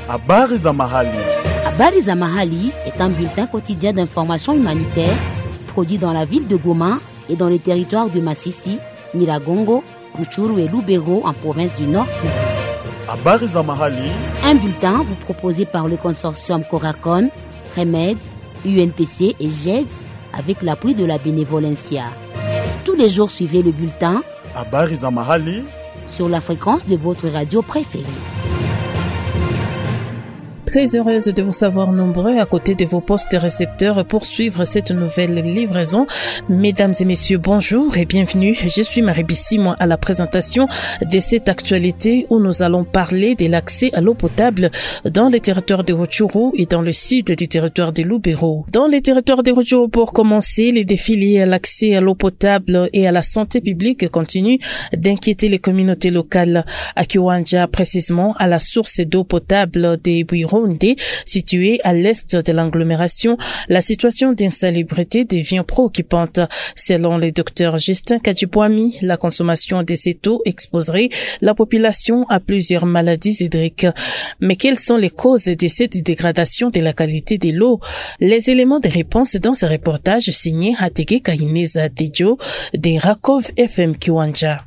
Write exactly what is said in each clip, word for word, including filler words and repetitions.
Habari za mahali. Habari za mahali est un bulletin quotidien d'information humanitaire produit dans la ville de Goma et dans les territoires de Masisi, Nyiragongo, Rutshuru et Lubero en province du Nord. Habari za mahali. Un bulletin vous proposé par le consortium Coracon, Remède, U N P C et G E D S avec l'appui de la Bénévolencia. Tous les jours, suivez le bulletin Habari za mahali sur la fréquence de votre radio préférée. Très heureuse de vous savoir nombreux à côté de vos postes récepteurs pour suivre cette nouvelle livraison. Mesdames et messieurs, bonjour et bienvenue. Je suis Marie Bissi, moi, à la présentation de cette actualité où nous allons parler de l'accès à l'eau potable dans les territoires de Rutshuru et dans le sud du territoire de Lubero. Dans les territoires de Rutshuru, pour commencer, les défis liés à l'accès à l'eau potable et à la santé publique continuent d'inquiéter les communautés locales. À Kiwanja, précisément, à la source d'eau potable des Bureaux située à l'est de l'agglomération, la situation d'insalubrité devient préoccupante. Selon le docteur Justin Kadjibwami, la consommation de cette eau exposerait la population à plusieurs maladies hydriques. Mais quelles sont les causes de cette dégradation de la qualité de l'eau? Les éléments de réponse dans ce reportage signé Hatege Kaineza Dejo de Rakov F M Kiwanja.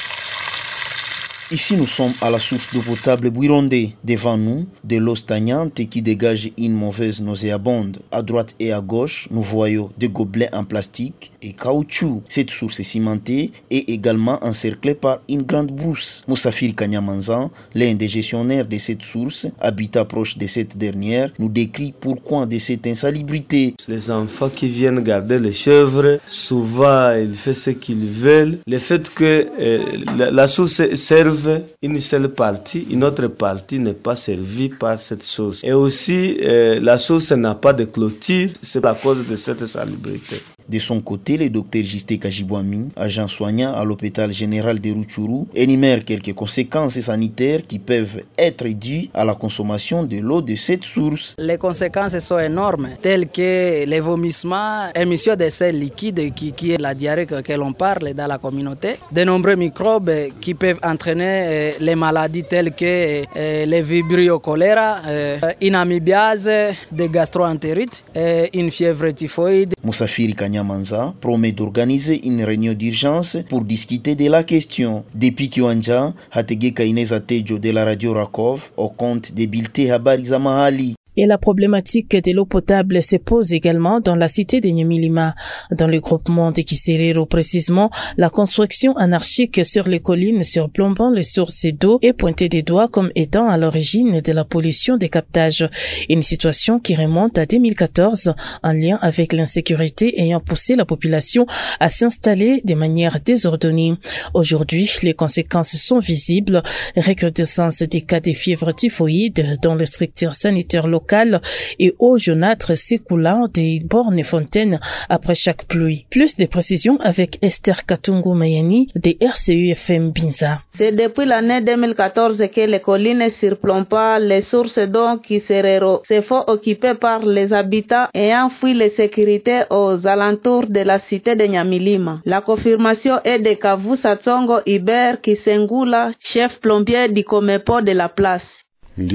Ici, nous sommes à la source d'eau potable Bwironde. Devant nous, de l'eau stagnante qui dégage une mauvaise nauséabonde. À droite et à gauche, nous voyons des gobelets en plastique et caoutchouc. Cette source est cimentée et également encerclée par une grande brousse. Moussafir Kanyamanzan, l'un des gestionnaires de cette source, habitat proche de cette dernière, nous décrit pourquoi de cette insalubrité. Les enfants qui viennent garder les chèvres, souvent ils font ce qu'ils veulent. Le fait que euh, la, la source serve une seule partie, une autre partie n'est pas servie par cette source. Et aussi, euh, la source n'a pas de clôture, c'est à cause de cette insalubrité. De son côté, le docteur Justin Kadjibwami, agent soignant à l'hôpital général de Rutshuru, énumère quelques conséquences sanitaires qui peuvent être dues à la consommation de l'eau de cette source. Les conséquences sont énormes, telles que les vomissements, émission de sels liquides qui, qui est la diarrhée que, que l'on parle dans la communauté, de nombreux microbes qui peuvent entraîner euh, les maladies telles que euh, les vibrio choléra, euh, une amibiase, des gastroentérites, euh, une fièvre typhoïde. Moussafir Kanyamanza promet d'organiser une réunion d'urgence pour discuter de la question. Depuis Kiwanja, Hatege Kaineza Tejo de la radio Rakov au compte de Bilte Habari za Mahali. Et la problématique de l'eau potable se pose également dans la cité de Nyamilima. Dans le groupement de Kiserero précisément, la construction anarchique sur les collines surplombant les sources d'eau est pointée des doigts comme étant à l'origine de la pollution des captages. Une situation qui remonte à deux mille quatorze en lien avec l'insécurité ayant poussé la population à s'installer de manière désordonnée. Aujourd'hui, les conséquences sont visibles. Recrudescence des cas de fièvre typhoïde dans les structures sanitaires locales et eau jaunâtre s'écoulant des bornes et fontaines après chaque pluie. Plus de précisions avec Esther Katungu Mayani de R C U F M Binza. C'est depuis l'année deux mille quatorze que les collines surplombent pas les sources d'eau Kiserero. C'est fort occupé par les habitants ayant fui les sécurités aux alentours de la cité de Nyamilima. La confirmation est de Kavu Satsongo Iber Kisengula, chef plombier du Comepo de la place. C'est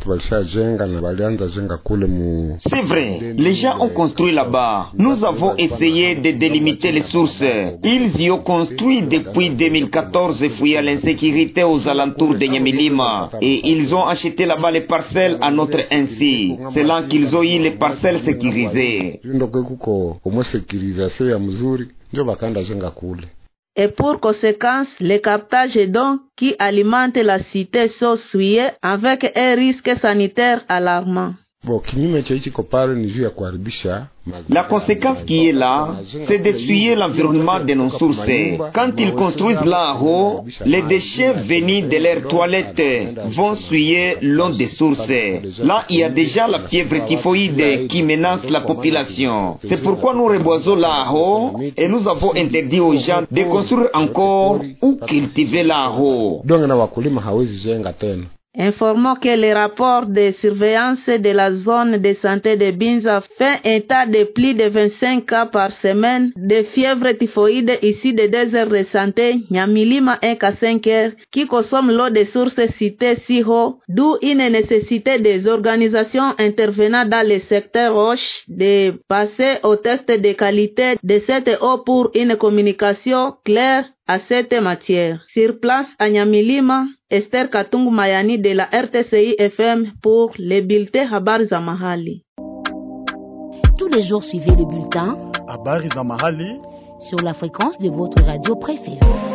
vrai, les gens ont construit là-bas. Nous avons essayé de délimiter les sources. Ils y ont construit depuis deux mille quatorze fouillant l'insécurité aux alentours de Nyamilima. Et ils ont acheté là-bas les parcelles à notre insu. C'est là qu'ils ont eu les parcelles sécurisées. Et pour conséquence, les captages d'eau qui alimentent la cité sont souillés avec un risque sanitaire alarmant. La conséquence qui est là, c'est d'essuyer l'environnement de nos sources. Quand ils construisent là-haut, les déchets venus de leurs toilettes vont souiller l'eau des sources. Là, il y a déjà la fièvre typhoïde qui menace la population. C'est pourquoi nous reboisons là-haut et nous avons interdit aux gens de construire encore ou cultiver là-haut. Informons que le rapport de surveillance de la zone de santé de Binza fait état de plus de vingt-cinq cas par semaine de fièvre typhoïde ici de deux heures de santé, Nyamilima un cas cinq heures, qui consomment l'eau des sources citées si haut, d'où une nécessité des organisations intervenant dans le secteur roche de passer au test de qualité de cette eau pour une communication claire à cette matière. Sur place à Nyamilima, Esther Katungu Mayani de la R T C I F M pour le bulletin Habari za Mahali. Tous les jours, suivez le bulletin Habari za Mahali sur la fréquence de votre radio préférée.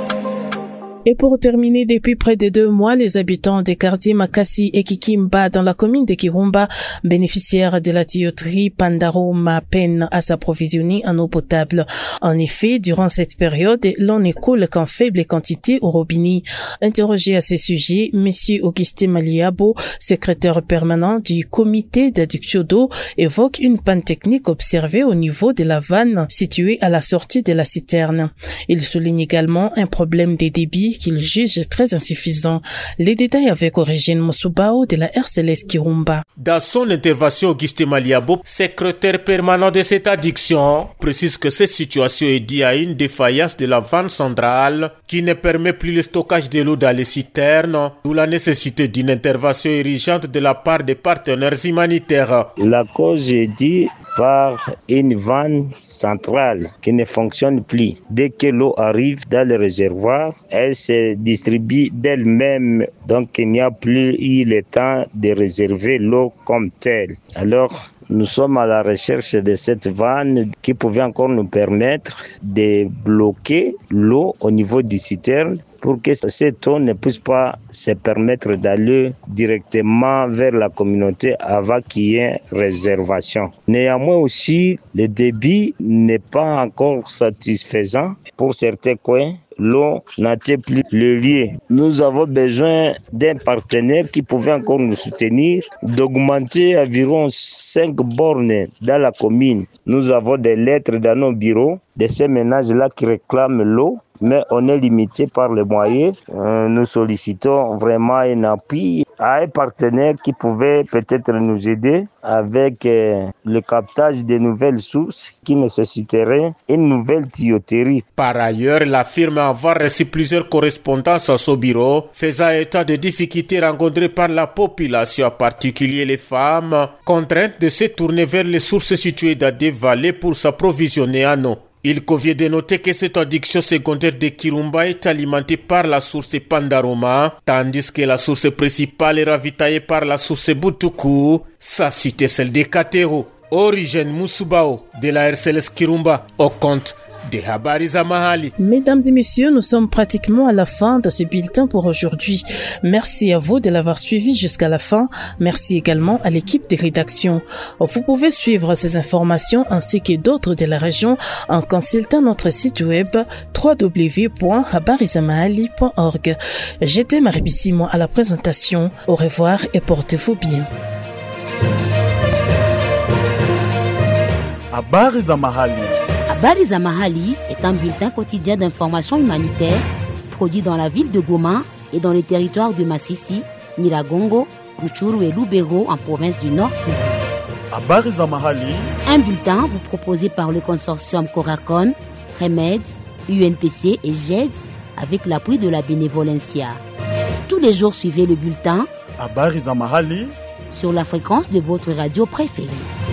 Et pour terminer, depuis près de deux mois, les habitants des quartiers Makasi et Kikimba dans la commune de Kirumba, bénéficiaires de la tuyauterie Pandaroma, peinent à s'approvisionner en eau potable. En effet, durant cette période, l'on n'écoule qu'en faible quantité au robinet. Interrogé à ce sujet, Monsieur Augustin Maliabo, secrétaire permanent du comité d'adduction d'eau, évoque une panne technique observée au niveau de la vanne située à la sortie de la citerne. Il souligne également un problème de débit qu'il juge très insuffisant. Les détails avec Origine Mosubao de la R C L S Kirumba. Dans son intervention, Augustin Maliabo, secrétaire permanent de cette addiction, précise que cette situation est due à une défaillance de la vanne centrale qui ne permet plus le stockage de l'eau dans les citernes, d'où la nécessité d'une intervention urgente de la part des partenaires humanitaires. La cause est due par une vanne centrale qui ne fonctionne plus. Dès que l'eau arrive dans le réservoir, elle se distribue d'elle-même, donc il n'y a plus eu le temps de réserver l'eau comme telle. Alors, nous sommes à la recherche de cette vanne qui pouvait encore nous permettre de bloquer l'eau au niveau du citerne pour que cette eau ne puisse pas se permettre d'aller directement vers la communauté avant qu'il y ait réservation. Néanmoins aussi, le débit n'est pas encore satisfaisant pour certains coins. L'eau n'atteint plus le lieu. Nous avons besoin d'un partenaire qui pouvait encore nous soutenir, d'augmenter environ cinq bornes dans la commune. Nous avons des lettres dans nos bureaux de ces ménages-là qui réclament l'eau, mais on est limité par les moyens. Euh, nous sollicitons vraiment un appui à un partenaire qui pouvait peut-être nous aider avec euh, le captage de nouvelles sources qui nécessiteraient une nouvelle tuyauterie. Par ailleurs, la firme a avoir reçu plusieurs correspondances à son bureau, faisant état de difficultés rencontrées par la population, en particulier les femmes, contraintes de se tourner vers les sources situées dans des vallées pour s'approvisionner en eau. Il convient de noter que cette adduction secondaire de Kirumba est alimentée par la source Pandaroma, tandis que la source principale est ravitaillée par la source Butuku, sa cité celle de Katero. Origine Musubao de la R C L S Kirumba au compte de Habari za Mahali. Mesdames et messieurs, nous sommes pratiquement à la fin de ce bulletin pour aujourd'hui. Merci à vous de l'avoir suivi jusqu'à la fin. Merci également à l'équipe de rédaction. Vous pouvez suivre ces informations ainsi que d'autres de la région en consultant notre site web w w w point habari za mahali point org. J'étais Marie Bissimo à la présentation. Au revoir et portez-vous bien. Habari za Mahali. Habari za Mahali est un bulletin quotidien d'information humanitaire produit dans la ville de Goma et dans les territoires de Masisi, Nyiragongo, Rutshuru et Lubero en province du Nord Kivu. Habari za Mahali. Un bulletin vous proposé par le consortium Coracon, Remed, U N P C et G E D S avec l'appui de la Bénévolencia. Tous les jours, suivez le bulletin Habari za Mahali sur la fréquence de votre radio préférée.